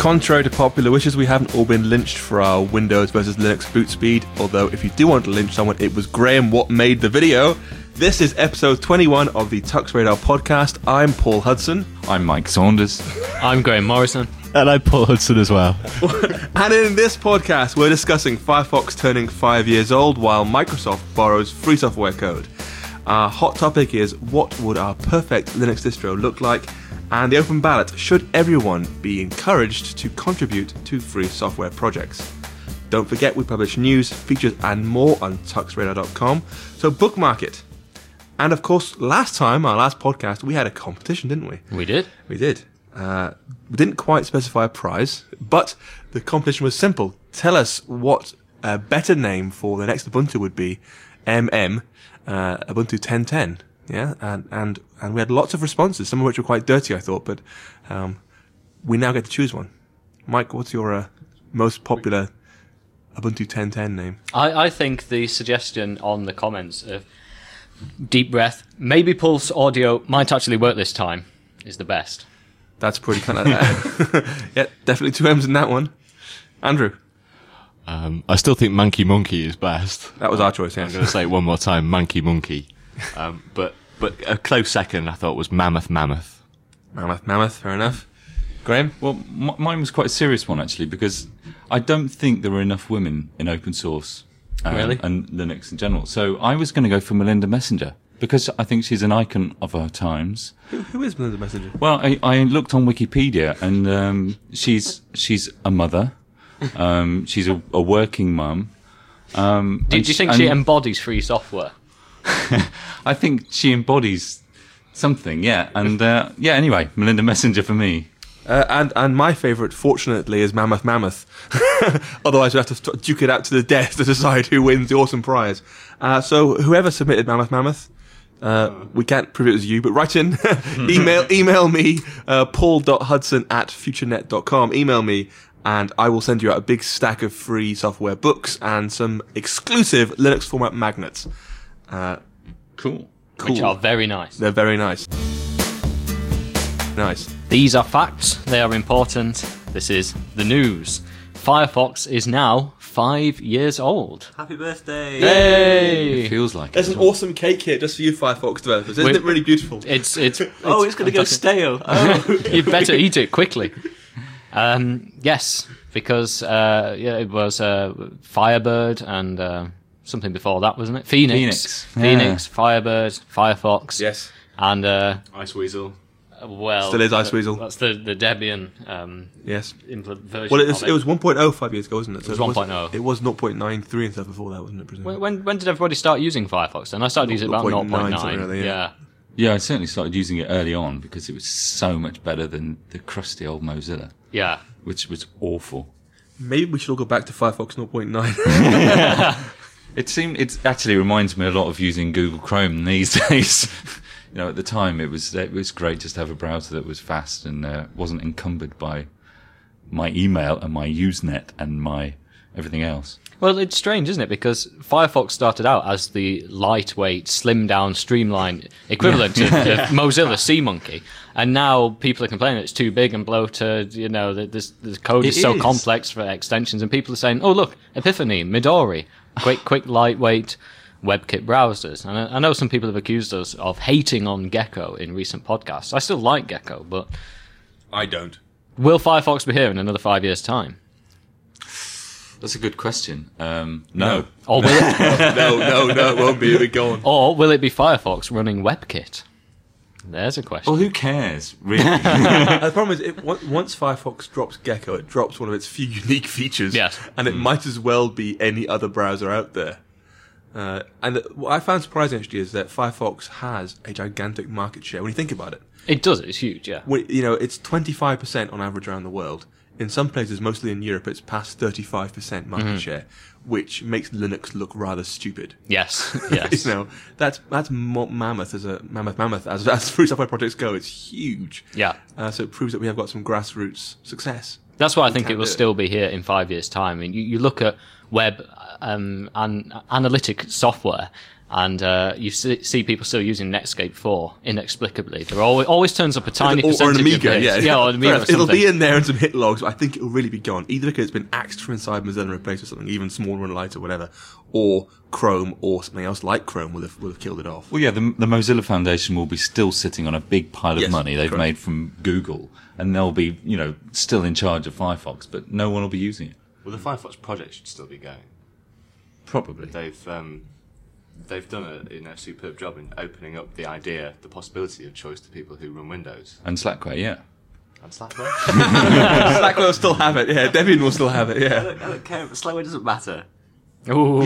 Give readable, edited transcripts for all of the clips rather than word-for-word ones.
Contrary to popular wishes, we haven't all been lynched for our Windows versus Linux boot speed, although if you do want to lynch someone, it was Graham what made the video. This is episode 21 of the Tux Radar podcast. I'm Paul Hudson. I'm Mike Saunders. I'm Graham Morrison. And I'm Paul Hudson as well. And in this podcast, we're discussing Firefox turning 5 years old while Microsoft borrows free software code. Our hot topic is, what would our perfect Linux distro look like? And the open ballot, should everyone be encouraged to contribute to free software projects? Don't forget, we publish news, features and more on tuxradar.com, so bookmark it. And of course, last time, our last podcast, we had a competition, didn't we? We did. We did. We didn't quite specify a prize, but the competition was simple. Tell us what a better name for the next Ubuntu would be. Ubuntu 10.10. Yeah, and we had lots of responses, some of which were quite dirty, I thought, but we now get to choose one. Mike, what's your most popular Ubuntu 10.10 name? I think the suggestion on the comments of deep breath, maybe Pulse Audio might actually work this time, is the best. That's pretty kind of... yeah, definitely two M's in that one. Andrew? I still think Manky Monkey is best. That was our choice, yes. I'm going to say it one more time, Manky Monkey. But a close second I thought was Mammoth. Mammoth, fair enough. Graham? Well, mine was quite a serious one, actually, because I don't think there are enough women in open source Really? And Linux in general. So I was going to go for Melinda Messenger, because I think she's an icon of our times. Who is Melinda Messenger? Well, I looked on Wikipedia, and she's a mother. She's a working mum. Do you think she embodies free software? I think she embodies something, yeah. And anyway, Melinda Messenger for me. And my favourite, fortunately, is Mammoth. Otherwise, we have to duke it out to the death to decide who wins the awesome prize. So whoever submitted Mammoth, we can't prove it was you, but write in. email me, paul.hudson@futurenet.com. Email me, and I will send you out a big stack of free software books and some exclusive Linux format magnets. Cool. Which are very nice. They're very nice. Nice. These are facts. They are important. This is the news. Firefox is now 5 years old. Happy birthday! Yay! It feels like There's it. an awesome cake here just for you Firefox developers. Isn't it really beautiful? It's it's going to go stale. You better eat it quickly. Yes, because it was Firebird and something before that, wasn't it? Phoenix, Firebird, Firefox. Yes. And Iceweasel. well, Still is Iceweasel. That's the Debian yes. version. Well, of it was 1.0 5 years ago, wasn't it? So it was 1.0. It was 0.93 and stuff before that, wasn't it? Presumably? When did everybody start using Firefox? Then I started using it about 0.9, 0.9. something like that, Yeah. Yeah, I certainly started using it early on because it was so much better than the crusty old Mozilla, Yeah. which was awful. Maybe we should all go back to Firefox 0.9. It actually reminds me a lot of using Google Chrome these days. You know, at the time it was great just to have a browser that was fast and wasn't encumbered by my email and my Usenet and my everything else. Well, it's strange, isn't it? Because Firefox started out as the lightweight, slimmed-down, streamlined equivalent of Mozilla SeaMonkey, and now people are complaining it's too big and bloated. You know, the code is so complex for extensions, and people are saying, "Oh, look, Epiphany, Midori, quick, lightweight WebKit browsers." And I know some people have accused us of hating on Gecko in recent podcasts. I still like Gecko, but I don't. will Firefox be here in another 5 years' time? That's a good question. No. Or will it, no, it won't be. It'll be gone. or will it be Firefox running WebKit? There's a question. Well, who cares, really? The problem is, once Firefox drops Gecko, it drops one of its few unique features. Yes. And it might as well be any other browser out there. And what I found surprising, actually, is that Firefox has a gigantic market share when you think about it. It does. It's huge, yeah. It's 25% on average around the world. In some places, mostly in Europe, it's past 35% market share, which makes Linux look rather stupid. Yes. That's mammoth as free software projects go. It's huge. Yeah. So it proves that we have got some grassroots success. That's why I think it will still be here in 5 years' time. I mean, you look at web and analytic software, And you see people still using Netscape 4 inexplicably. There always turns up a tiny or an percentage Amiga, of this. yeah. Or an Amiga or It'll something. be in there in some hit logs, but I think it'll really be gone. Either because it's been axed from inside Mozilla and replaced with something even smaller and lighter, whatever, or Chrome or something else like Chrome will have killed it off. Well, yeah, the Mozilla Foundation will be still sitting on a big pile of Yes, money they've correct. made from Google, and they'll be, still in charge of Firefox, but no one will be using it. Well, the Firefox project should still be going. Probably. They've done a superb job in opening up the idea, the possibility of choice to people who run Windows. And Slackware, yeah. And Slackware? Slackware will still have it, yeah. Debian will still have it, I yeah. don't care. Slackware doesn't matter. Ooh.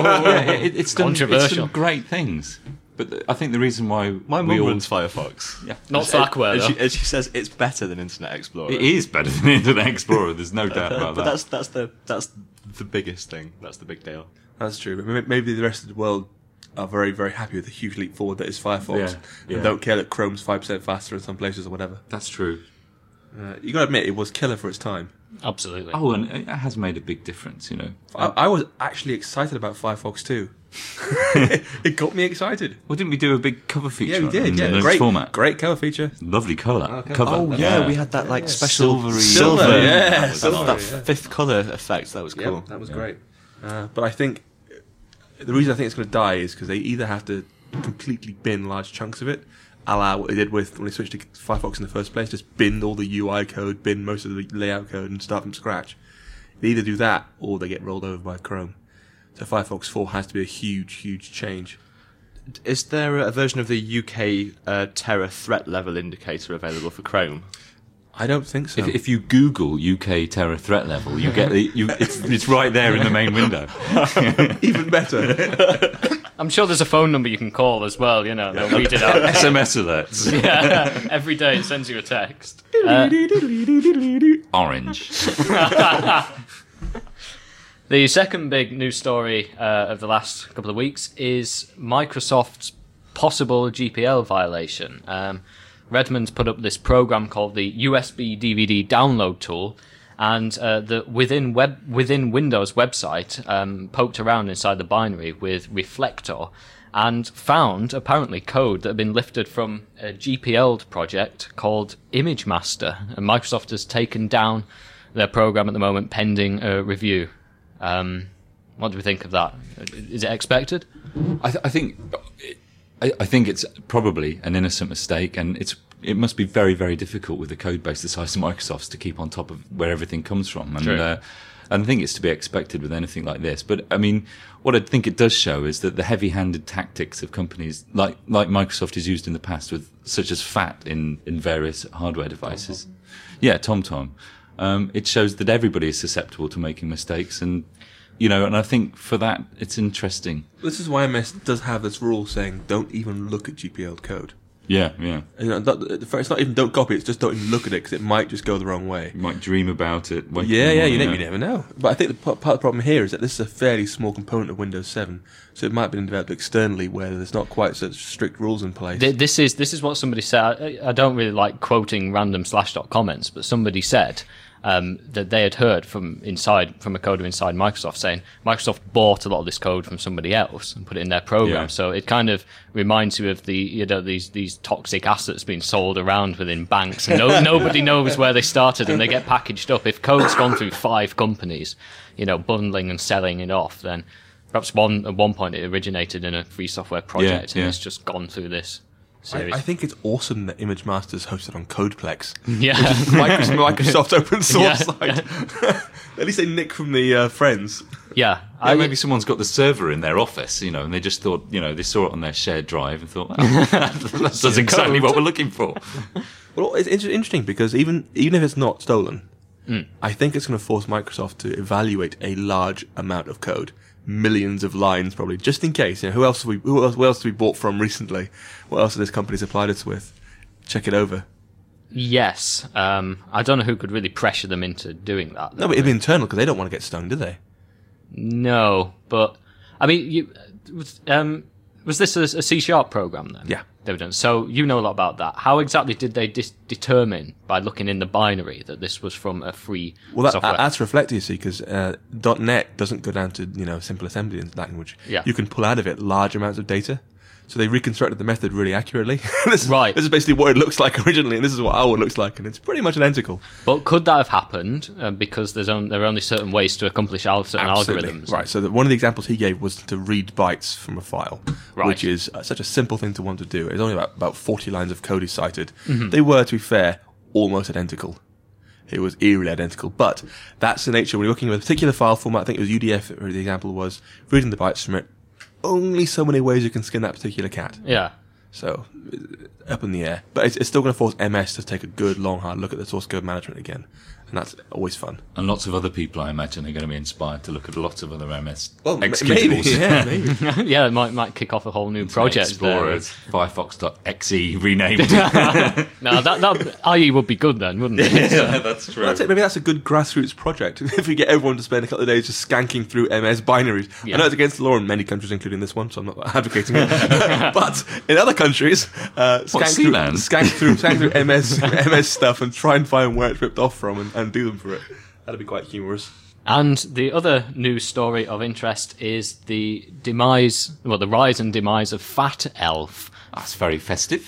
It's done Controversial. great things. But I think the reason why My we mum all... runs Firefox. Yeah. Not Slackware, And though. she says it's better than Internet Explorer. It is better than Internet Explorer, there's no doubt about But that. that's the biggest thing. That's the big deal. That's true. But maybe the rest of the world are very, very happy with the huge leap forward that is Firefox, Yeah. and don't care that Chrome's 5% faster in some places or whatever. That's true. You got to admit, it was killer for its time. Absolutely. Oh, and it has made a big difference, I was actually excited about Firefox 2. It got me excited. Well, didn't we do a big cover feature Yeah, we on did. it in Yeah, the Linux great, format? great cover feature. Lovely colour. Cover. Oh yeah, we had that special Silvery- Silver, yeah, that silver, yeah. fifth colour effect. That was cool. Yeah, that was great. But I think the reason I think it's going to die is because they either have to completely bin large chunks of it, a la what they did with when they switched to Firefox in the first place, just bin all the UI code, bin most of the layout code, and start from scratch. They either do that or they get rolled over by Chrome. So Firefox 4 has to be a huge, huge change. Is there a version of the UK terror threat level indicator available for Chrome? I don't think so. If you Google UK terror threat level, you get it's right there in the main window. Even better. I'm sure there's a phone number you can call as well, they'll read it out. SMS alerts. Yeah, every day it sends you a text. Orange. The second big news story of the last couple of weeks is Microsoft's possible GPL violation. Redmond's put up this program called the USB DVD download tool, and within Windows website poked around inside the binary with Reflector and found apparently code that had been lifted from a GPL project called ImageMaster, and Microsoft has taken down their program at the moment pending a review. What do we think of that? Is it expected? I think it's probably an innocent mistake, and it must be very, very difficult with a code base the size of Microsoft's to keep on top of where everything comes from. And I think it's to be expected with anything like this. But I mean, what I think it does show is that the heavy-handed tactics of companies like Microsoft has used in the past, with such as FAT in various hardware devices. TomTom. It shows that everybody is susceptible to making mistakes, and I think for that it's interesting. This is why MS does have this rule saying don't even look at GPL code. Yeah. It's not even don't copy it, it's just don't even look at it because it might just go the wrong way. You might dream about it. You never know. But I think part of the problem here is that this is a fairly small component of Windows 7, so it might have been developed externally where there's not quite such strict rules in place. This is what somebody said. I don't really like quoting random Slashdot comments, but somebody said that they had heard from a coder inside Microsoft saying Microsoft bought a lot of this code from somebody else and put it in their program. Yeah. So it kind of reminds you of these toxic assets being sold around within banks, and nobody knows where they started, and they get packaged up. If code's gone through 5 companies, bundling and selling it off, then perhaps at one point it originated in a free software project, and it's just gone through this series. I think it's awesome that ImageMaster is hosted on Codeplex. Yeah. Microsoft's open source Yeah. site. At least they nick from the friends. Yeah. Maybe someone's got the server in their office, and they just thought, they saw it on their shared drive and thought, that's exactly what we're looking for. Well, it's interesting because even if it's not stolen, I think it's going to force Microsoft to evaluate a large amount of code, millions of lines probably, just in case. Who else have we bought from recently? What else have this company supplied us with? Check it over. Yes. I don't know who could really pressure them into doing that. No, but it'd be internal because they don't want to get stung, do they? No, but I mean, was this a C# program then? Yeah. They were done. So you know a lot about that. How exactly did they determine by looking in the binary that this was from a free software? That's reflected, you see, because .NET doesn't go down to simple assembly language. Yeah. You can pull out of it large amounts of data. So they reconstructed the method really accurately. This is basically what it looks like originally, and this is what our looks like, and it's pretty much identical. But could that have happened because there are only certain ways to accomplish certain algorithms? Right, so one of the examples he gave was to read bytes from a file, Right. which is such a simple thing to want to do. It's only about 40 lines of code he cited. Mm-hmm. They were, to be fair, almost identical. It was eerily identical, but that's the nature. When you're looking at a particular file format, I think it was UDF, or the example was, reading the bytes from it, only so many ways you can skin that particular cat. Yeah. So, up in the air. But it's still going to force MS to take a good, long, hard look at the source code management again. And that's always fun. And lots of other people, I imagine, are going to be inspired to look at lots of other MS Maybe, executables. yeah, maybe. Yeah, it might kick off a whole new project. Explorers, Firefox.exe renamed. No, that IE would be good then, wouldn't it? Yeah, that's true. Well, maybe that's a good grassroots project. If we get everyone to spend a couple of days just skanking through MS binaries. Yeah. I know it's against the law in many countries, including this one, so I'm not advocating it. But in other countries, skank through MS stuff and try and find where it's ripped off from and do them for it. That'd be quite humorous. And the other news story of interest is the rise and demise of Fat Elf. That's very festive.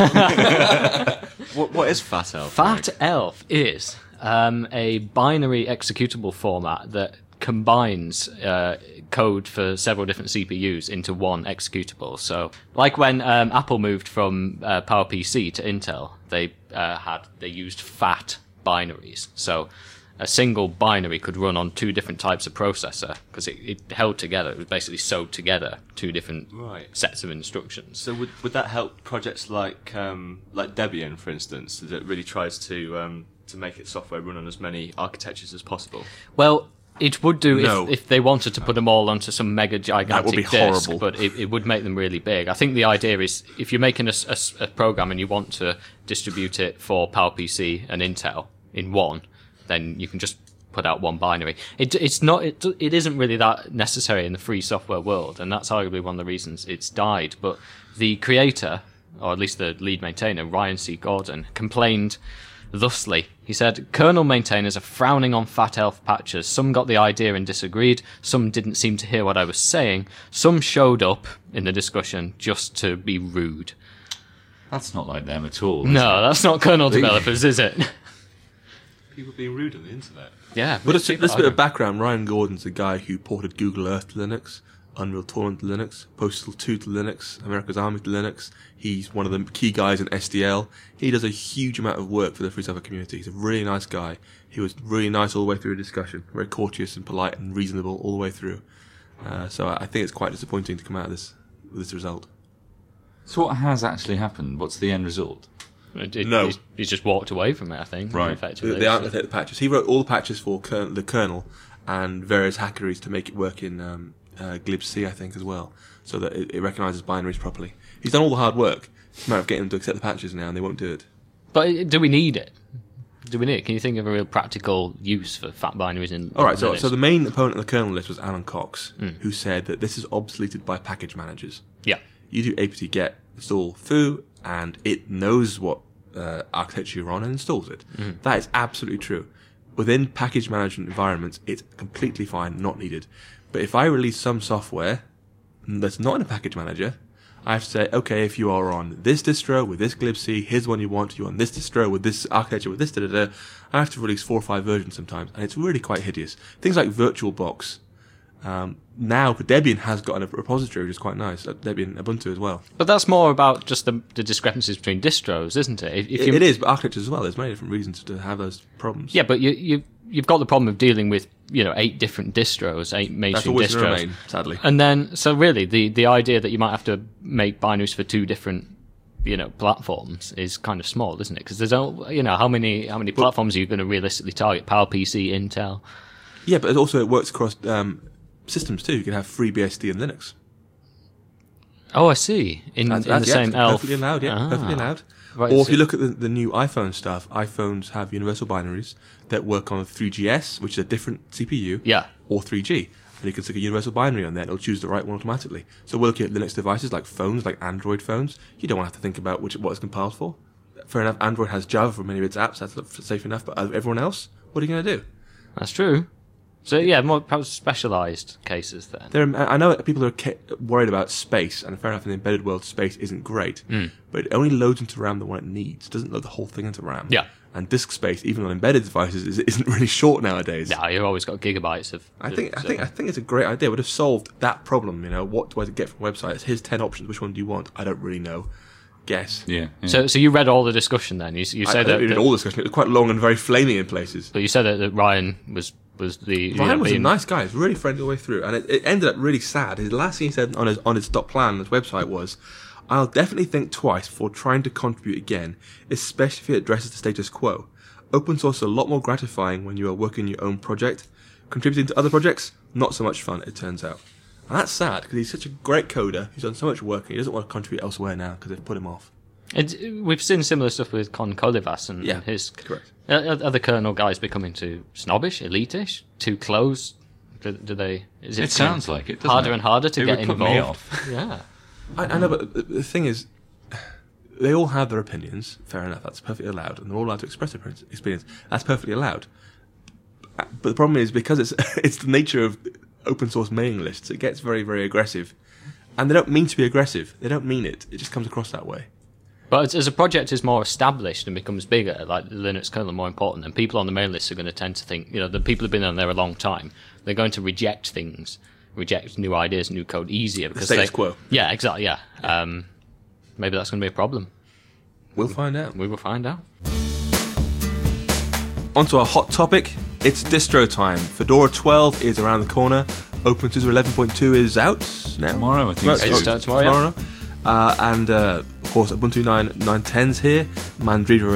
What is Fat Elf? Fat Elf is a binary executable format that combines code for several different CPUs into one executable. So, like when Apple moved from PowerPC to Intel, they used FAT binaries. So a single binary could run on two different types of processor because it held together. It was basically sewed together two different sets of instructions. So would that help projects like Debian, for instance, that really tries to make its software run on as many architectures as possible? Well, it would do No. if they wanted to put them all onto some mega gigantic That would be disk, horrible. but it would make them really big. I think the idea is if you're making a program and you want to distribute it for PowerPC and Intel in one, then you can just put out one binary. It isn't really that necessary in the free software world, and that's arguably one of the reasons it's died. But the creator, or at least the lead maintainer, Ryan C. Gordon, complained thusly. He said, "Kernel maintainers are frowning on Fat Elf patches. Some got the idea and disagreed. Some didn't seem to hear what I was saying. Some showed up in the discussion just to be rude." That's not like them at all. is No, that's not kernel developers, is it? People being rude on the internet. Yeah. But this bit of background, Ryan Gordon's the guy who ported Google Earth to Linux, Unreal Tournament to Linux, Postal 2 to Linux, America's Army to Linux. He's one of the key guys in SDL. He does a huge amount of work for the free software community. He's a really nice guy. He was really nice all the way through the discussion, very courteous and polite and reasonable all the way through. So I think it's quite disappointing to come out of this result. So what has actually happened? What's the end result? No. He's just walked away from it, I think. Right. Effectively. They aren't going to take the patches. He wrote all the patches for the kernel and various hackeries to make it work in glibc, I think, as well, so that it recognises binaries properly. He's done all the hard work. It's a matter of getting them to accept the patches now, and they won't do it. But do we need it? Can you think of a real practical use for fat binaries in All right, so Linux? the main opponent of the kernel list was Alan Cox, who said that this is obsoleted by package managers. Yeah. You do apt-get install foo, and it knows what architecture you're on and installs it. That is absolutely true. Within package management environments, it's completely fine, not needed. But if I release some software that's not in a package manager, I have to say, okay, if you are on this distro with this glibc, here's one you want. You're on this distro with this architecture with this da-da-da. I have to release 4 or 5 versions sometimes, and it's really quite hideous. Things like VirtualBox. Now, Debian has got a repository, which is quite nice. Debian Ubuntu as well. But that's more about just the discrepancies between distros, isn't it? It is, but architectures as well. There's many different reasons to have those problems. Yeah, but you've got the problem of dealing with 8 different distros, 8 mainstream That's always going distros. to remain, sadly. And then, so really, the idea that you might have to make binaries for 2 different, platforms is kind of small, isn't it? Because there's, how many platforms are you going to realistically target? PowerPC, Intel. Yeah, but also it works across systems too. You can have FreeBSD and Linux. Oh, I see. In the same ELF. Perfectly allowed, yeah. Perfectly allowed. Right, Or if so- you look at the new iPhone stuff, iPhones have universal binaries that work on 3GS, which is a different CPU, Yeah. or 3G. And you can stick a universal binary on there and it'll choose the right one automatically. So we're looking at Linux devices like phones, like Android phones. You don't want to have to think about what it's compiled for. Fair enough, Android has Java for many of its apps, that's safe enough, but everyone else, what are you going to do? That's true. So yeah, more perhaps specialised cases then. I know people are worried about space, and fair enough, in the embedded world, space isn't great, but it only loads into RAM the one it needs. It doesn't load the whole thing into RAM. Yeah. And disk space, even on embedded devices, isn't really short nowadays. Yeah, you've always got gigabytes of. I think it's a great idea. It would have solved that problem. What do I get from websites? Here's 10 options. Which one do you want? I don't really know. Guess. Yeah. So you read all the discussion then? You say that read all the discussion. It was quite long and very flaming in places. But you said that Ryan was the Ryan was a nice guy. He was really friendly all the way through, and it ended up really sad. His last thing he said on his stop plan on his website was, "I'll definitely think twice before trying to contribute again, especially if it addresses the status quo. Open source is a lot more gratifying when you are working your own project. Contributing to other projects, not so much fun, it turns out." And that's sad, because he's such a great coder, he's done so much work, and he doesn't want to contribute elsewhere now, because they've put him off. We've seen similar stuff with Con Colivas and his... Correct. Are the kernel guys becoming too snobbish, elitish, too close? Do they... It sounds like it, doesn't harder it? and harder to get would put involved? me off. Yeah. I know, but the thing is, they all have their opinions, fair enough, that's perfectly allowed, and they're all allowed to express their experience, that's perfectly allowed. But the problem is, because it's the nature of open source mailing lists, it gets very, very aggressive. And they don't mean to be aggressive, they don't mean it, it just comes across that way. But as a project is more established and becomes bigger, like the Linux kernel more important, then people on the mail list are going to tend to think, the people who've been on there a long time, they're going to reject new ideas, new code easier. Because status quo. Yeah, exactly, yeah. Maybe that's going to be a problem. We'll find out. We will find out. On to our hot topic, it's distro time. Fedora 12 is around the corner. OpenSUSE 11.2 is out now. Tomorrow, I think. Tomorrow. And of course, Ubuntu 9.10's here. Mandriva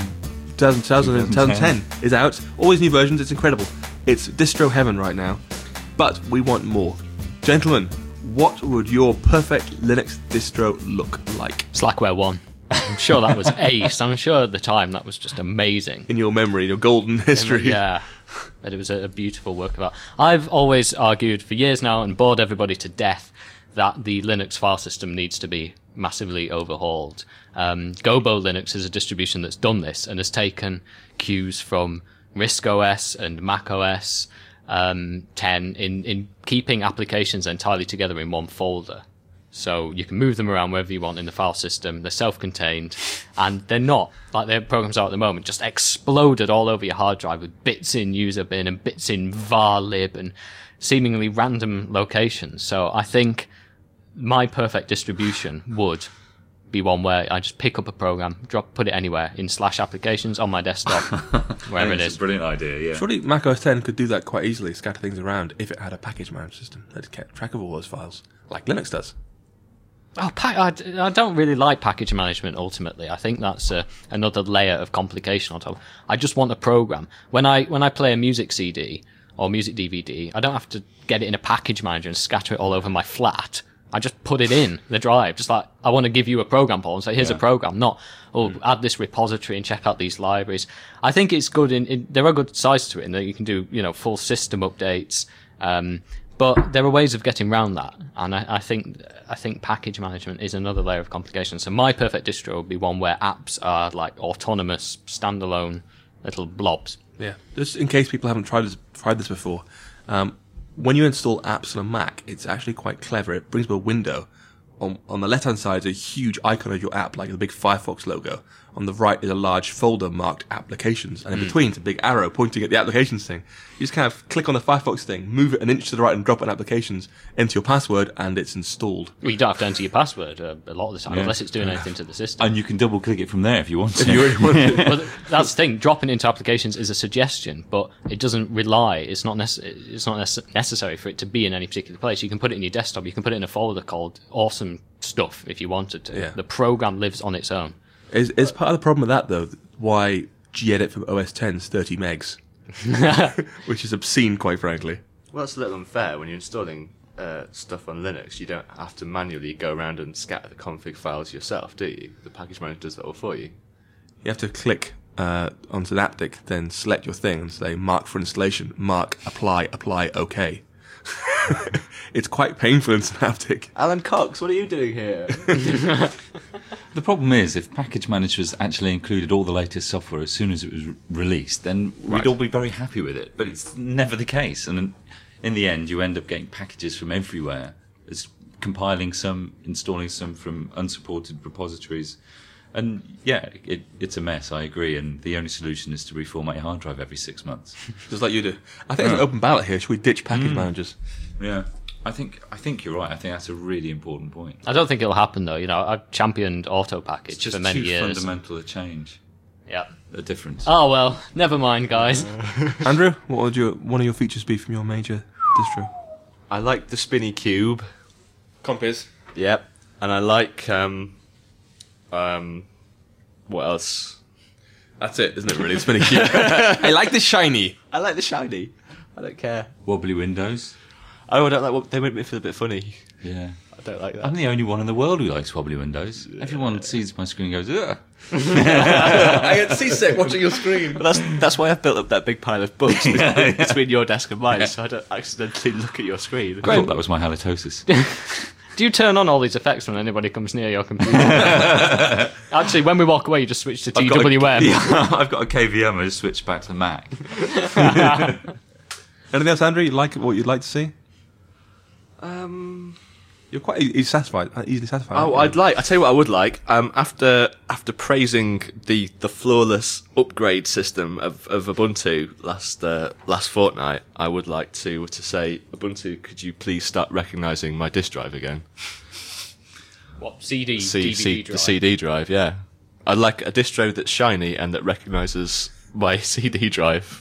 2010 is out. All these new versions, it's incredible. It's distro heaven right now. But we want more. Gentlemen, what would your perfect Linux distro look like? Slackware 1. I'm sure that was ace. I'm sure at the time that was just amazing. In your memory, your golden history. Yeah. But it was a beautiful work of art. I've always argued for years now and bored everybody to death that the Linux file system needs to be massively overhauled. Gobo Linux is a distribution that's done this and has taken cues from RISC OS and Mac OS 10 in keeping applications entirely together in one folder. So you can move them around wherever you want in the file system. They're self-contained, and they're not, like their programs are at the moment, just exploded all over your hard drive with bits in user bin and bits in var lib and seemingly random locations. So I think my perfect distribution would be one where I just pick up a program, put it anywhere in /applications on my desktop, wherever it is. It's a brilliant idea, yeah. Surely Mac OS 10 could do that quite easily, scatter things around, if it had a package management system that kept track of all those files, like Linux does. Oh, I don't really like package management, ultimately. I think that's another layer of complication on top. I just want a program. When I play a music CD or music DVD, I don't have to get it in a package manager and scatter it all over my flat. I just put it in the drive. Just like, I want to give you a program, Paul, and say, here's a program, not, add this repository and check out these libraries. I think it's good there are good sides to it in that you can do, full system updates. But there are ways of getting around that, and I think package management is another layer of complication. So my perfect distro would be one where apps are like autonomous, standalone little blobs. Yeah, just in case people haven't tried this before, when you install apps on a Mac, it's actually quite clever. It brings up a window. On the left-hand side is a huge icon of your app, like the big Firefox logo. On the right is a large folder marked applications, and in between is a big arrow pointing at the applications thing. You just kind of click on the Firefox thing, move it an inch to the right and drop an applications, enter your password, and it's installed. Well, you don't have to enter your password a lot of the time, unless it's doing anything to the system. And you can double-click it from there if you want to. If you really want to. Well, that's the thing. Dropping into applications is a suggestion, but it doesn't rely. It's not necessary for it to be in any particular place. You can put it in your desktop. You can put it in a folder called Awesome Stuff if you wanted to. Yeah. The program lives on its own. Is part of the problem with that, though, why gedit from OS 10 is 30 megs? Which is obscene, quite frankly. Well, that's a little unfair. When you're installing stuff on Linux, you don't have to manually go around and scatter the config files yourself, do you? The package manager does that all for you. You have to click on Synaptic, then select your thing and say mark for installation, mark, apply, OK. It's quite painful and synaptic. Alan Cox, what are you doing here? The problem is, if package managers actually included all the latest software as soon as it was released, then we'd all be very happy with it. But it's never the case. And in the end, you end up getting packages from everywhere, as compiling some, installing some from unsupported repositories. And yeah, it's a mess, I agree. And the only solution is to reformat your hard drive every 6 months. Just like you do. I think there's an open ballot here. Should we ditch package managers? Yeah. I think you're right. I think that's a really important point. I don't think it'll happen though. I've championed auto package It's just for many too years. fundamental a change, Yeah. a difference. Oh well, never mind, guys. Andrew, what would one of your features be from your major distro? I like the spinny cube. Compiz. Yep. And I like what else? That's it, isn't it? Really, spinning cube. I like the shiny. I like the shiny. I don't care. Wobbly windows. Oh, I don't like what they make me feel a bit funny. Yeah. I don't like that. I'm the only one in the world who likes wobbly windows. Everyone sees my screen and goes, ugh. I get seasick watching your screen. But that's why I've built up that big pile of books between your desk and mine, so I don't accidentally look at your screen. I thought that was my halitosis. Do you turn on all these effects when anybody comes near your computer? Actually, when we walk away, you just switch to TWM. I've got a KVM, I just switched back to Mac. Anything else, Andrew? What you'd like to see? You're quite easily satisfied. Oh, I tell you what I would like. After praising the flawless upgrade system of Ubuntu last fortnight, I would like to say, Ubuntu, could you please start recognising my disk drive again? What, CD, DVD drive? The CD drive, yeah. I'd like a distro that's shiny and that recognises my CD drive.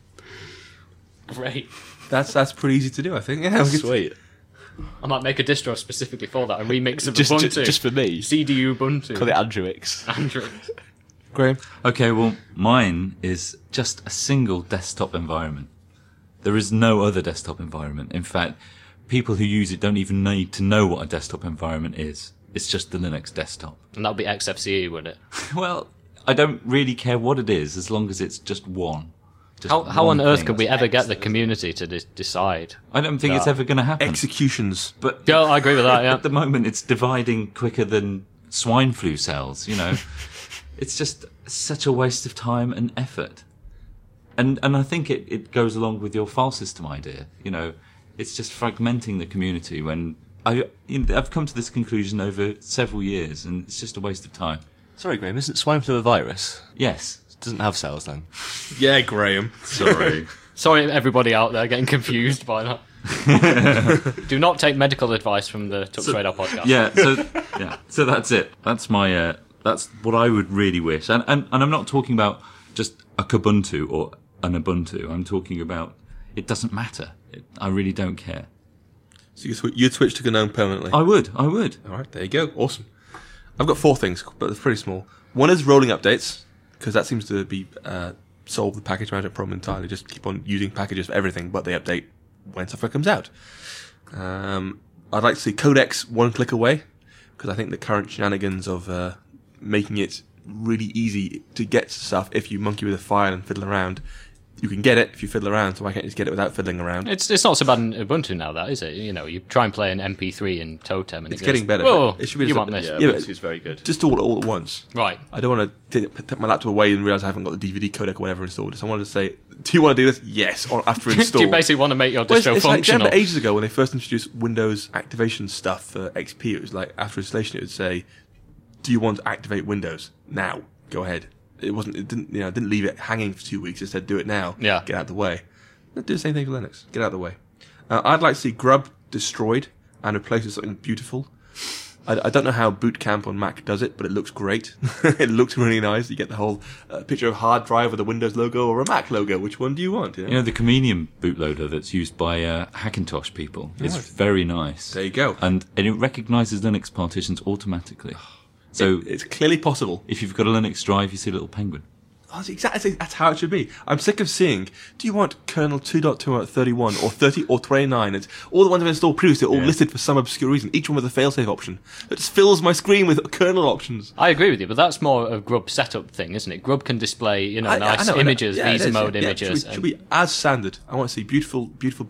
Great. That's pretty easy to do, I think. Yeah, Sweet. I might make a distro specifically for that, a remix of Ubuntu. Just for me. CD Ubuntu. Call it Andrewix. Andrew. Graham. Okay, well, mine is just a single desktop environment. There is no other desktop environment. In fact, people who use it don't even need to know what a desktop environment is. It's just the Linux desktop. And that would be XFCE, would it? Well, I don't really care what it is, as long as it's just one. Just How one on earth thing. could we ever get the community to decide? I don't think it's ever going to happen. Executions. But Yeah, I agree with that, yeah. at the moment, it's dividing quicker than swine flu cells, It's just such a waste of time and effort. And I think it goes along with your file system idea. It's just fragmenting the community when I've come to this conclusion over several years, and it's just a waste of time. Sorry, Graham, isn't swine flu a virus? Yes. It doesn't have cells then. Yeah, Graham. Sorry. Sorry, everybody out there getting confused by that. Do not take medical advice from the Tux Radar podcast. So that's it. That's my that's what I would really wish. And I'm not talking about just a Kubuntu or an Ubuntu. I'm talking about it doesn't matter. I really don't care. So you'd switch to GNOME permanently? I would. All right, there you go. Awesome. I've got 4 things, but they're pretty small. One is rolling updates, because that seems to be solve the package management problem entirely. Just keep on using packages for everything, but they update when software comes out. I'd like to see Codex one click away, because I think the current shenanigans of making it really easy to get stuff if you monkey with a file and fiddle around. You can get it if you fiddle around, so why can't you just get it without fiddling around? It's not so bad in Ubuntu now, that is it? You try and play an MP3 in Totem, and It's getting better. Whoa, It should be you just want a- this? Yeah, Yeah, Ubuntu's very good. Just all at once. Right. I don't want to take my laptop away and realise I haven't got the DVD codec or whatever installed. So I wanted to say, do you want to do this? Yes, or after install. Do you basically want to make your Well, distro it's like, functional? remember ages ago when they first introduced Windows activation stuff for XP, it was like after installation it would say, do you want to activate Windows? Now. Go ahead. It didn't leave it hanging for 2 weeks. It said, do it now. Yeah. Get out of the way. Do the same thing for Linux. Get out of the way. I'd like to see Grub destroyed and replaced with something beautiful. I don't know how Boot Camp on Mac does it, but it looks great. It looks really nice. You get the whole picture of hard drive with a Windows logo or a Mac logo. Which one do you want? The Chameleon bootloader that's used by Hackintosh people is very nice. There you go. And it recognises Linux partitions automatically. So It's clearly possible. if you've got a Linux drive, you see a little penguin. Oh, that's how it should be. I'm sick of seeing, do you want kernel 2.2.31 or 30 or 29? It's all the ones I've installed previously, all listed for some obscure reason, each one with a failsafe option. It just fills my screen with kernel options. I agree with you, but that's more a Grub setup thing, isn't it? Grub can display, I nice know. images, Yeah, it Visa is, mode yeah. images. Should be as standard. I want to see beautiful boot.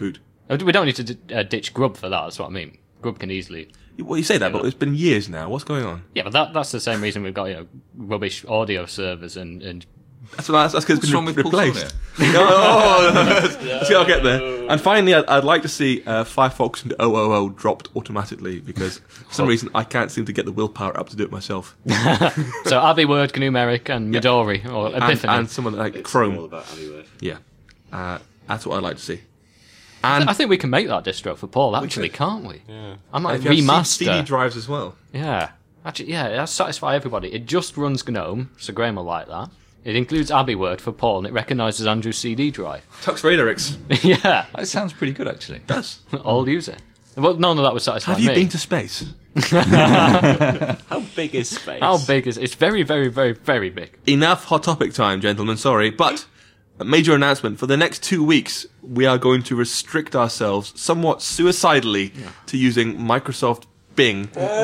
We don't need to ditch Grub for that. That's what I mean. Grub can easily. Well, you say that, but it's been years now. What's going on? Yeah, but that's the same reason we've got rubbish audio servers and That's because it's wrong been with Paul replaced. Sawyer? I'll get there. And finally, I'd like to see Firefox into 000 dropped automatically because for some reason I can't seem to get the willpower up to do it myself. So Abbey Word, Numeric, and Midori or Epiphany. And someone like All Chrome. about anyway. Yeah, that's what I'd like to see. And I think we can make that distro for Paul, actually, can't we? Yeah. I might if you have remaster. CD drives as well. Yeah. Actually, yeah, that'll satisfy everybody. It just runs GNOME, so Graham will like that. It includes Abbey Word for Paul, and it recognises Andrew's CD drive. Tux Radiorix. Yeah. That sounds pretty good, actually. Does. I'll use it. Well, none of that would satisfy Have me. you been to space? How big is space? How big is it? It's very, very, very, very big. Enough hot topic time, gentlemen. Sorry, but a major announcement. For the next 2 weeks, we are going to restrict ourselves somewhat suicidally to using Microsoft Bing.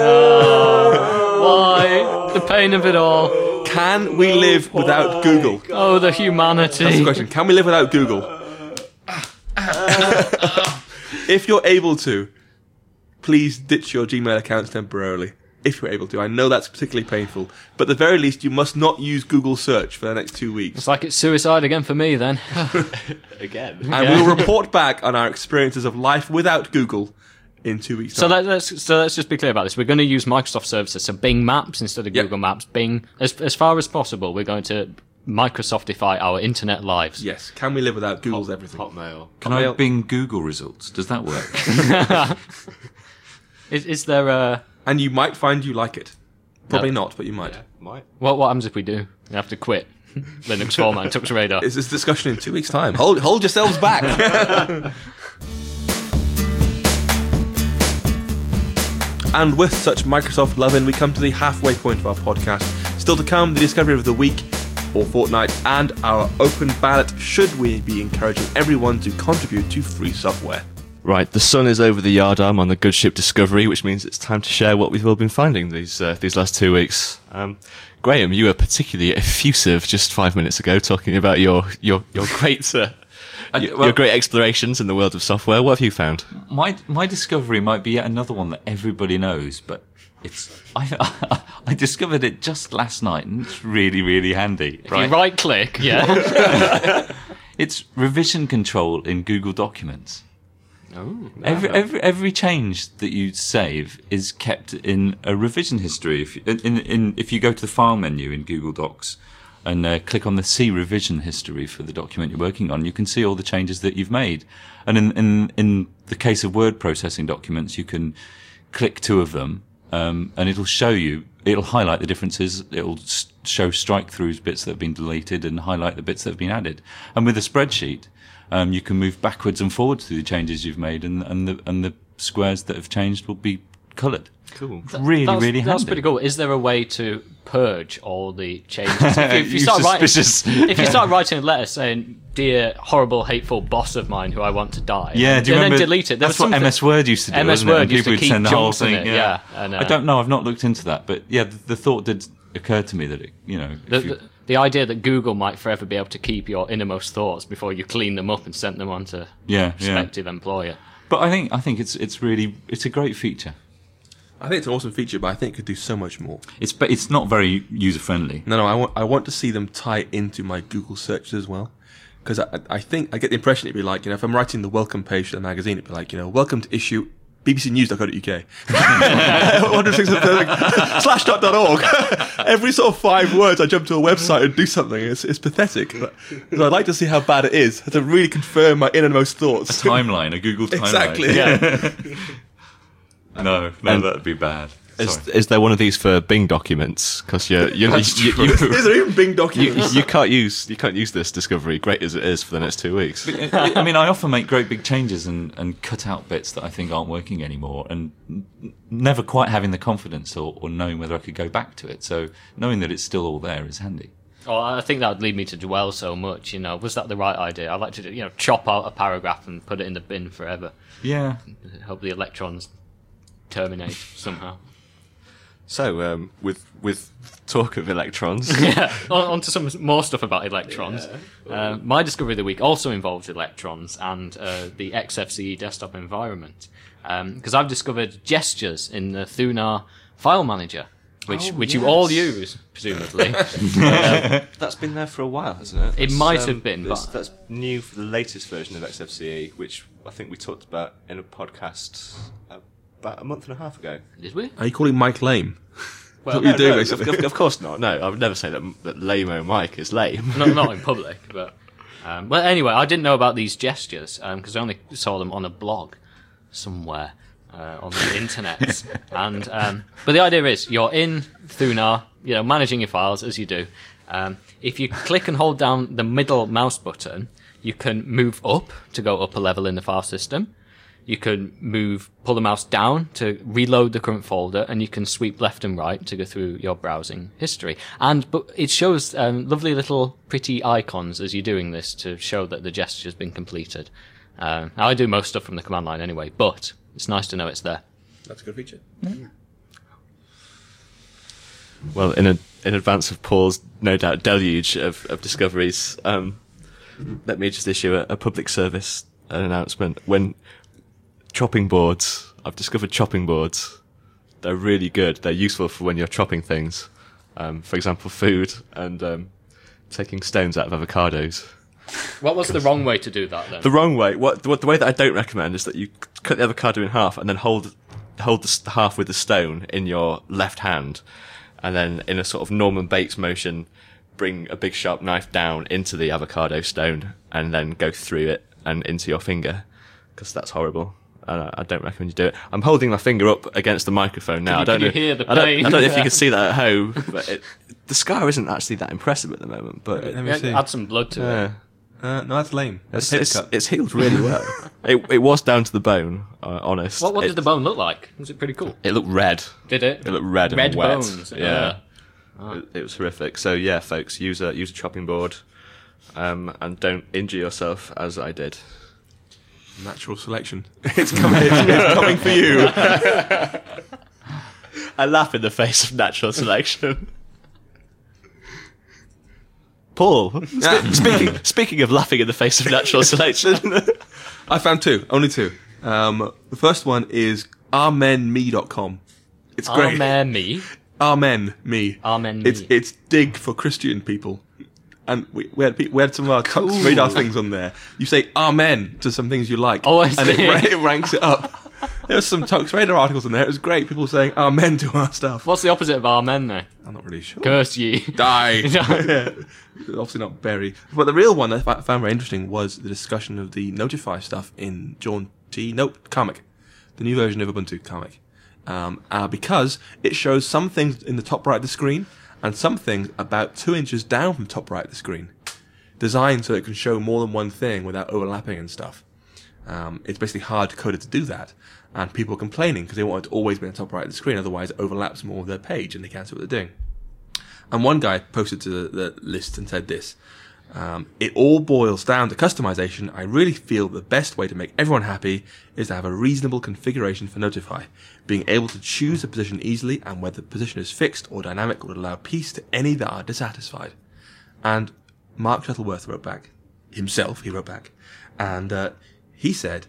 Why? The pain of it all. Can we live without Google? Oh, the humanity. That's the question. Can we live without Google? If you're able to, please ditch your Gmail accounts temporarily. If you're able to. I know that's particularly painful. But at the very least, you must not use Google search for the next 2 weeks. It's like it's suicide again for me, then. Again. And we'll report back on our experiences of life without Google in 2 weeks' So time. let's just be clear about this. We're going to use Microsoft services, so Bing Maps instead of Yep. Google Maps. Bing, as far as possible, we're going to Microsoftify our internet lives. Yes. Can we live without Google's everything? Hotmail. Can I Hotmail. Bing Google results? Does that work? Is there a... And you might find you like it. Probably No. not, but you might. Might. What happens if we do? We have to quit. Linux format, Tux Radar. It's this discussion in 2 weeks' time. Hold yourselves back. And with such Microsoft loving, we come to the halfway point of our podcast. Still to come, the discovery of the week or fortnight, and our open ballot. Should we be encouraging everyone to contribute to free software? Right, the sun is over the yardarm on the good ship Discovery, which means it's time to share what we've all been finding these last 2 weeks. Graham, you were particularly effusive just 5 minutes ago, talking about your great your great explorations in the world of software. What have you found? My discovery might be yet another one that everybody knows, but I discovered it just last night, and it's really, really handy. If you right click, yeah. It's revision control in Google Documents. Oh, Every change that you save is kept in a revision history. If you go to the File menu in Google Docs and click on the See Revision History for the document you're working on, you can see all the changes that you've made. And in the case of word processing documents, you can click 2 of them, and it'll highlight the differences. It'll show strike-throughs, bits that have been deleted, and highlight the bits that have been added. And with a spreadsheet, you can move backwards and forwards through the changes you've made, and the squares that have changed will be coloured. Cool. Really handy. That's pretty cool. Is there a way to purge all the changes? If you start suspicious. if you start writing a letter saying, "Dear horrible, hateful boss of mine who I want to die," Yeah, do you and remember? then delete it. There That's was what something- MS Word used to do. MS wasn't it? Word And used to people would keep send the whole chunks in thing. it, yeah. And, I don't know. I've not looked into that, but yeah, the thought did occur to me that The idea that Google might forever be able to keep your innermost thoughts before you clean them up and send them on to respective employer. But I think it's a great feature. I think it's an awesome feature, but I think it could do so much more. It's not very user friendly. No, I want to see them tie into my Google searches as well. Because I think, I get the impression it'd be like, if I'm writing the welcome page to the magazine, it'd be like, welcome to issue bbcnews.co.uk. /.org. Every sort of 5 words I jump to a website and do something. It's pathetic. But I'd like to see how bad it is, to really confirm my innermost thoughts. Timeline, a Google timeline. Exactly. Yeah. No, that'd be bad. Is there one of these for Bing documents? Because Is there even Bing documents? you can't use this Discovery, great as it is, for the next 2 weeks. I mean, I often make great big changes and cut out bits that I think aren't working anymore, and never quite having the confidence or knowing whether I could go back to it. So knowing that it's still all there is handy. Well, I think that would lead me to dwell so much. Was that the right idea? I'd like to, chop out a paragraph and put it in the bin forever. Yeah. Hope the electrons terminate somehow. So, with talk of electrons, Yeah, on to some more stuff about electrons. My discovery of the week also involves electrons and the XFCE desktop environment. Because I've discovered gestures in the Thunar file manager, which you all use, presumably. that's been there for a while, hasn't it? It might have been, but that's new for the latest version of XFCE, which I think we talked about in a podcast about a month and a half ago. did we? Are you calling Mike lame? Well, What are you doing, basically? Of course not. No, I would never say that lame-o Mike is lame. not in public, but well, anyway, I didn't know about these gestures because I only saw them on a blog somewhere on the internet. And but the idea is you're in Thunar, managing your files as you do. If you click and hold down the middle mouse button, you can move up to go up a level in the file system. You can pull the mouse down to reload the current folder, and you can sweep left and right to go through your browsing history. But it shows lovely little pretty icons as you're doing this to show that the gesture's been completed. Now I do most stuff from the command line anyway, but it's nice to know it's there. That's a good feature. Well, in advance of Paul's no doubt deluge of discoveries, let me just issue a public service announcement. When chopping boards, I've discovered chopping boards. They're really good. They're useful for when you're chopping things. For example, food and taking stones out of avocados. What was the wrong way to do that then? The wrong way. The way that I don't recommend is that you cut the avocado in half and then hold the half with the stone in your left hand, and then in a sort of Norman Bates motion, bring a big sharp knife down into the avocado stone and then go through it and into your finger, because that's horrible. I don't recommend you do it. I'm holding my finger up against the microphone now. Can you hear the I don't pain? know if you can see that at home, but the scar isn't actually that impressive at the moment. But Let me see. Add some blood to it. No, that's lame. That's hip cut. it's healed really well. It was down to the bone, honest. What did the bone look like? Was it pretty cool? It looked red. Did it? It looked red and Red wet. bones. Yeah. It was horrific. So yeah, folks, use a chopping board, and don't injure yourself as I did. Natural selection. It's coming for you. I laugh in the face of natural selection. Paul, speaking of laughing in the face of natural selection, I found only two. The first one is amenme.com. It's great. Me. Amen me. Amen me. It's dig for Christian people. And we had some of our Tux radar things on there. You say amen to some things you like. Oh, I and see. it ranks it up. There was some Tux radar articles in there. It was great. People saying amen to our stuff. What's the opposite of amen then? I'm not really sure. Curse ye. Die. Yeah. Obviously not bury. But the real one that I found very interesting was the discussion of the Notify stuff in Karmic, the new version of Ubuntu Karmic. Because it shows some things in the top right of the screen and some things about 2 inches down from top right of the screen, designed so it can show more than one thing without overlapping and stuff. It's basically hard-coded to do that, and people are complaining because they want it to always be on the top right of the screen, otherwise it overlaps more of their page and they can't see what they're doing. And one guy posted to the list and said this: it all boils down to customization. I really feel the best way to make everyone happy is to have a reasonable configuration for Notify. Being able to choose a position easily and whether the position is fixed or dynamic would allow peace to any that are dissatisfied. And Mark Shuttleworth wrote back. He wrote back. And he said,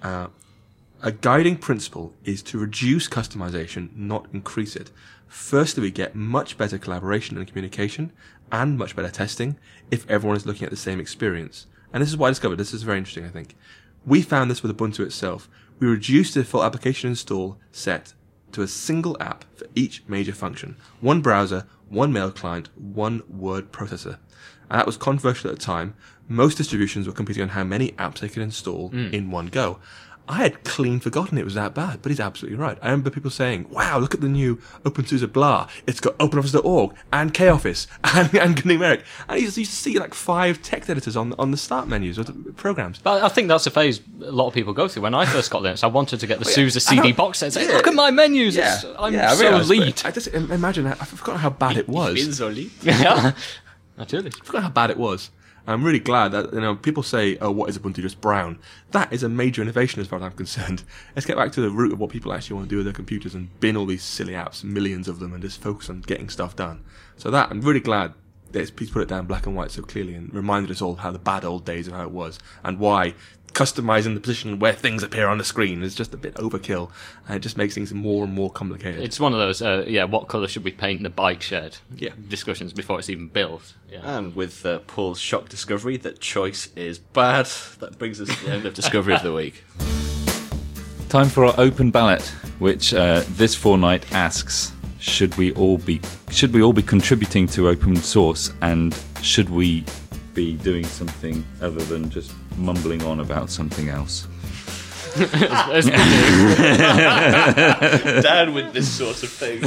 a guiding principle is to reduce customization, not increase it. Firstly, we get much better collaboration and communication and much better testing if everyone is looking at the same experience. And this is what I discovered. This is very interesting, I think. We found this with Ubuntu itself. We reduced the default application install set to a single app for each major function. One browser, one mail client, one word processor. And that was controversial at the time. Most distributions were competing on how many apps they could install in one go. I had clean forgotten it was that bad, but he's absolutely right. I remember people saying, wow, look at the new OpenSUSE blah. It's got OpenOffice.org and KOffice and numeric. And you used to see like 5 text editors on the start menus of the programs. But I think that's a phase a lot of people go through. When I first got Linux, I wanted to get the SUSE CD box set. Say, look at my menus. I'm so elite. I just imagine, I've forgotten how bad it was. Yeah, naturally. I forgot how bad it was. I'm really glad that, people say, oh, what is Ubuntu, just brown? That is a major innovation as far as I'm concerned. Let's get back to the root of what people actually want to do with their computers and bin all these silly apps, millions of them, and just focus on getting stuff done. So that, I'm really glad that he's put it down black and white so clearly and reminded us all of how the bad old days of how it was and why customizing the position where things appear on the screen is just a bit overkill, and it just makes things more and more complicated. It's one of those, what colour should we paint the bike shed? Yeah. Discussions before it's even built. Yeah. And with Paul's shock discovery that choice is bad, that brings us to the end of Discovery of the Week. Time for our open ballot, which this fortnight asks: should we all be contributing to open source, and should we be doing something other than just mumbling on about something else? Dan with this sort of thing.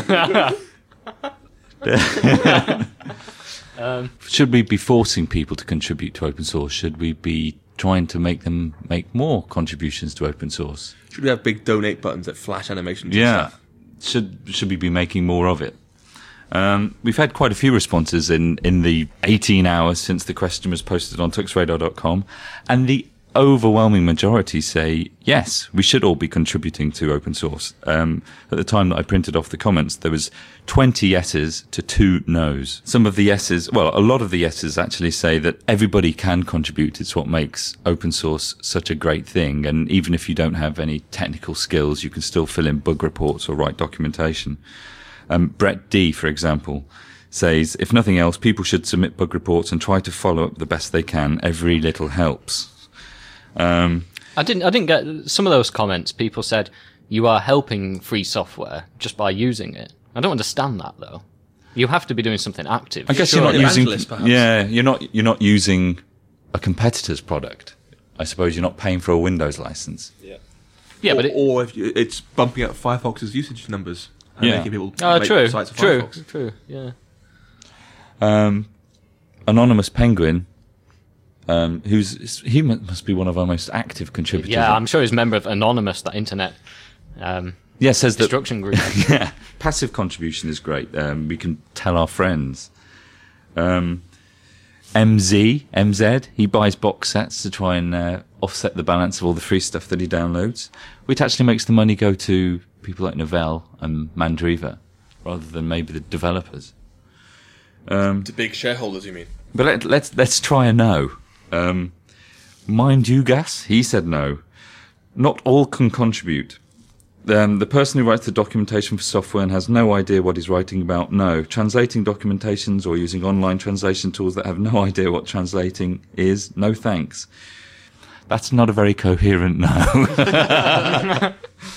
Should we be forcing people to contribute to open source? Should we be trying to make them make more contributions to open source? Should we have big donate buttons that flash animations? Yeah. Should we be making more of it? We've had quite a few responses in the 18 hours since the question was posted on tuxradar.com, and the overwhelming majority say yes, we should all be contributing to open source. At the time that I printed off the comments, there was 20 yeses to 2 noes. Some of the yeses, well, a lot of the yeses actually say that everybody can contribute. It's what makes open source such a great thing, and even if you don't have any technical skills, you can still fill in bug reports or write documentation. Brett D, for example, says, if nothing else, people should submit bug reports and try to follow up the best they can. Every little helps. I didn't get some of those comments. People said you are helping free software just by using it. I don't understand that though. You have to be doing something active. I guess Sure, you're not using. evangelist, perhaps. Yeah, you're not using a competitor's product. I suppose you're not paying for a Windows license. Yeah, but or if it's bumping up Firefox's usage numbers and Yeah. making people make true, sites of true, Firefox. true. Yeah. Anonymous Penguin, he must be one of our most active contributors. Yeah, I'm sure he's a member of Anonymous, that internet Says that destruction group. yeah, passive contribution is great. We can tell our friends. MZ, he buys box sets to try and offset the balance of all the free stuff that he downloads, which actually makes the money go to people like Novell and Mandriva, rather than maybe the developers. To big shareholders, you mean? But let's try a no. Mind you, Gas, he said no. Not all can contribute. The person who writes the documentation for software and has no idea what he's writing about, no. Translating documentations or using online translation tools that have no idea what translating is, no thanks. That's not a very coherent no.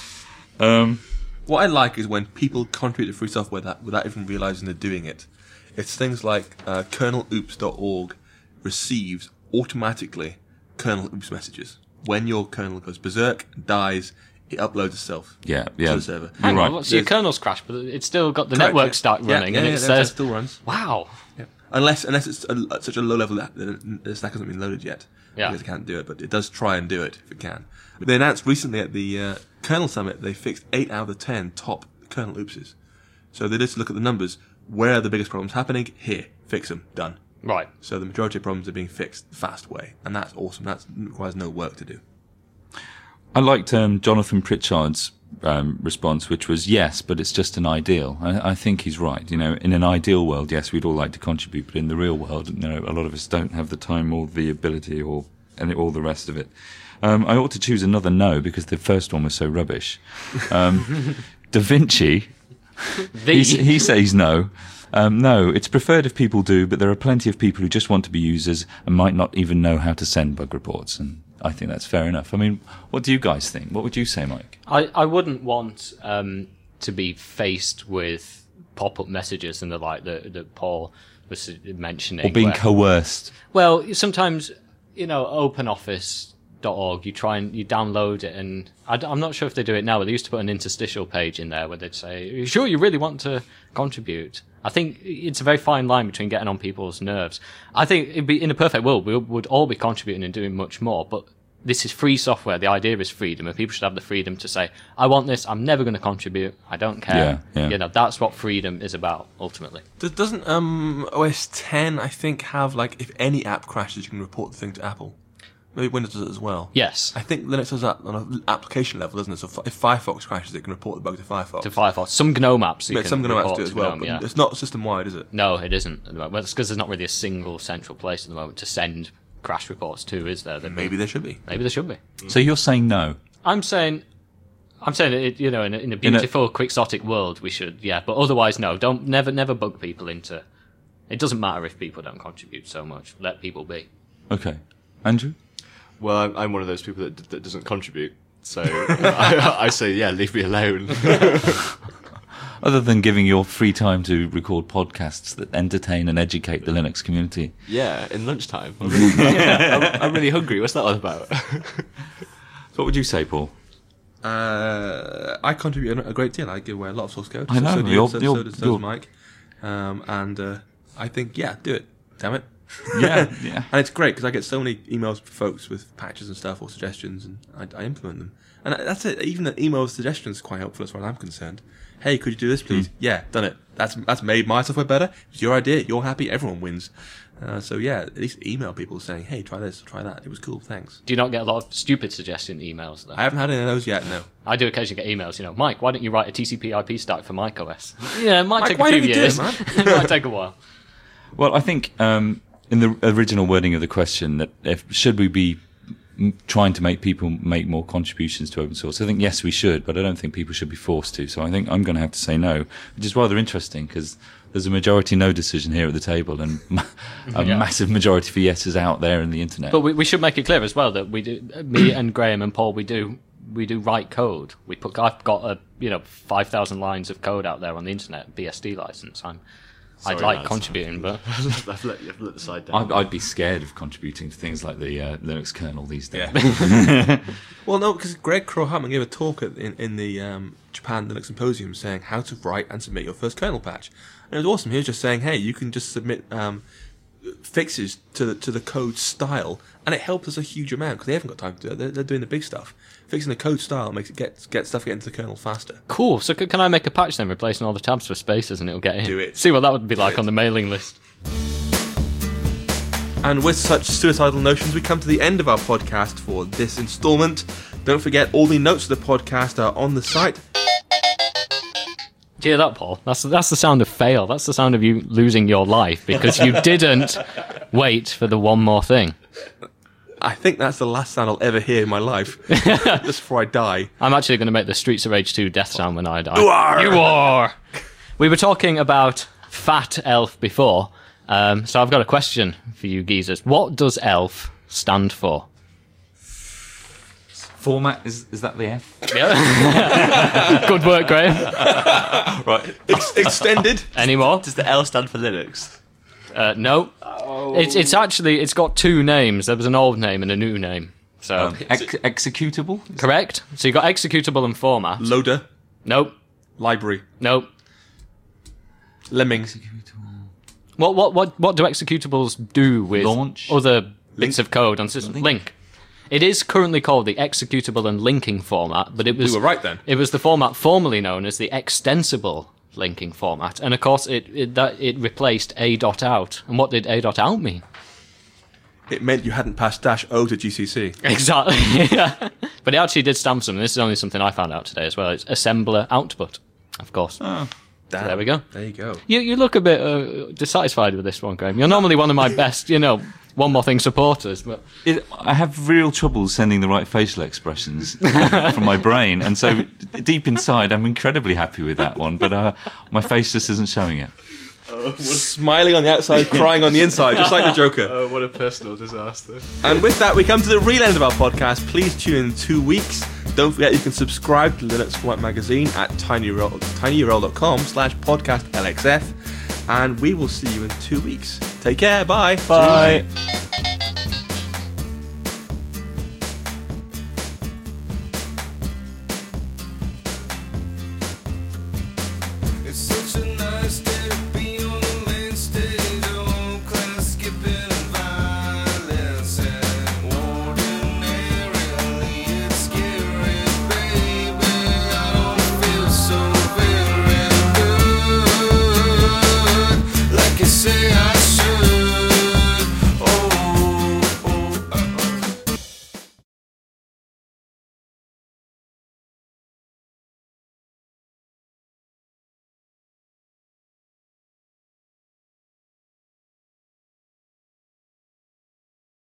What I like is when people contribute to free software without even realizing they're doing it. It's things like kerneloops.org receives automatically kernel oops messages. When your kernel goes berserk, dies, it uploads itself Yeah. to the server. You're Hang right. on, what's your kernel's crashed, but it's still got the Correct, network yeah. stack running, yeah, and yeah, it that says, still runs. "Wow." Yeah. Unless it's at such a low level that the stack hasn't been loaded yet. Yeah. Because it can't do it, but it does try and do it if it can. But they announced recently at the kernel summit they fixed 8 out of the 10 top kernel oopses. So they just look at the numbers. Where are the biggest problems happening? Here. Fix them. Done. Right. So the majority of problems are being fixed the fast way. And that's awesome. That requires no work to do. I liked Jonathan Pritchard's response, which was yes, but it's just an ideal. I think he's right. You know, in an ideal world, yes, we'd all like to contribute, but in the real world, you know, a lot of us don't have the time or the ability or all the rest of it. I ought to choose another no because the first one was so rubbish. Da Vinci, he says no. No, it's preferred if people do, but there are plenty of people who just want to be users and might not even know how to send bug reports, and I think that's fair enough. I mean, what do you guys think? What would you say, Mike? I wouldn't want to be faced with pop-up messages and the like that Paul was mentioning. Or being where- coerced? Well, sometimes, OpenOffice.org, you download it, and I'm not sure if they do it now, but they used to put an interstitial page in there where they'd say, "Are you sure you really want to contribute?" I think it's a very fine line between getting on people's nerves. I think it'd be, in a perfect world, we would all be contributing and doing much more, but this is free software. The idea is freedom, and people should have the freedom to say, I want this, I'm never going to contribute, I don't care. Yeah. That's what freedom is about, ultimately. Doesn't OS 10, I think, have, like, if any app crashes, you can report the thing to Apple? Maybe Windows does it as well. Yes. I think Linux does that on an application level, doesn't it? So if Firefox crashes, it can report the bug to Firefox. To Firefox. Some GNOME apps you can some GNOME apps report do it as to well, GNOME, but yeah. it's not system-wide, is it? No, it isn't at the moment. Well, it's because there's not really a single central place at the moment to send crash reports to, is there? Maybe there should be. Maybe there should be. So you're saying no? I'm saying it, in a beautiful, quixotic world, we should, yeah. But otherwise, no. Don't never bug people into. It doesn't matter if people don't contribute so much. Let people be. Okay. Andrew? Well, I'm one of those people that doesn't contribute. So I say, yeah, leave me alone. Other than giving your free time to record podcasts that entertain and educate the Linux community. Yeah, in lunchtime. I'm really hungry. What's that all about? So what would you say, Paul? I contribute a great deal. I give away a lot of source code. I know. So does Mike. And I think, yeah, do it. Damn it. Yeah. And it's great because I get so many emails from folks with patches and stuff or suggestions, and I implement them. And that's it. Even the email suggestions is quite helpful as far as I'm concerned. Hey, could you do this, please? Yeah, done it. That's made my software better. It's your idea. You're happy. Everyone wins. So yeah, at least email people saying, hey, try this, try that. It was cool. Thanks. Do you not get a lot of stupid suggestion emails, though? I haven't had any of those yet, no. I do occasionally get emails, Mike, why don't you write a TCP/IP stack for macOS? Yeah, it might Mike, take why a few don't you do years. it, man? It might take a while. Well, I think in the original wording of the question that should we be trying to make people make more contributions to open source, I think yes we should, but I don't think people should be forced to. So I think I'm going to have to say no, which is rather interesting because there's a majority no decision here at the table and a massive majority for yeses out there in the internet. But we should make it clear as well that we do, me and Graham and Paul, we do write code. I've got 5,000 lines of code out there on the internet, BSD license. I'd like contributing, but I've let the side down. I'd be scared of contributing to things like the Linux kernel these days. Yeah. Well, no, because Greg Kroll-Hartman gave a talk in the Japan Linux Symposium saying how to write and submit your first kernel patch. And it was awesome. He was just saying, hey, you can just submit fixes to the code style, and it helps us a huge amount because they haven't got time to do it. They're doing the big stuff. Fixing the code style makes it get stuff into the kernel faster. cool. So can I make a patch then, replacing all the tabs for spaces, and it'll get in? Do it. See what that would be like on the mailing list. And with such suicidal notions, we come to the end of our podcast for this installment. Don't forget, all the notes of the podcast are on the site. Do you hear that, Paul? That's the sound of fail. That's the sound of you losing your life because you didn't wait for the one more thing. I think that's the last sound I'll ever hear in my life, just before I die. I'm actually going to make the Streets of Rage 2 death sound when I die. You are! We were talking about Fat Elf before, so I've got a question for you geezers. What does ELF stand for? Format, is that the F? Yeah. Good work, Graham. Right. Extended. Any more? Does the L stand for Linux? No. It's got two names. There was an old name and a new name. So Executable? correct. So you got executable and format. Loader. Nope. Library. Nope. Lemming. What do executables do with Launch? other bits of code on system? Link. It is currently called the executable and linking format, but it was We were right then. It was the format formerly known as the extensible linking format, and of course it replaced A.out. And what did A.out mean? It meant you hadn't passed -O to GCC. Exactly. Yeah. But it actually did stand for something. This is only something I found out today as well. It's assembler output, of course. Damn. There we go. There you go. You look a bit dissatisfied with this one, Graham. You're normally one of my best, One More Thing supporters, but I have real trouble sending the right facial expressions from my brain, and so deep inside I'm incredibly happy with that one, but my face just isn't showing it. Smiling on the outside, crying on the inside, just like the Joker. Oh, what a personal disaster. And with that, we come to the real end of our podcast. Please tune in 2 weeks. Don't forget you can subscribe to Linux Format Magazine at tinyurl.com/podcastlxf. And we will see you in 2 weeks. Take care. Bye. Bye. It's such a nice day to be on the main stage. All class skipping and violence and ordinary like you say.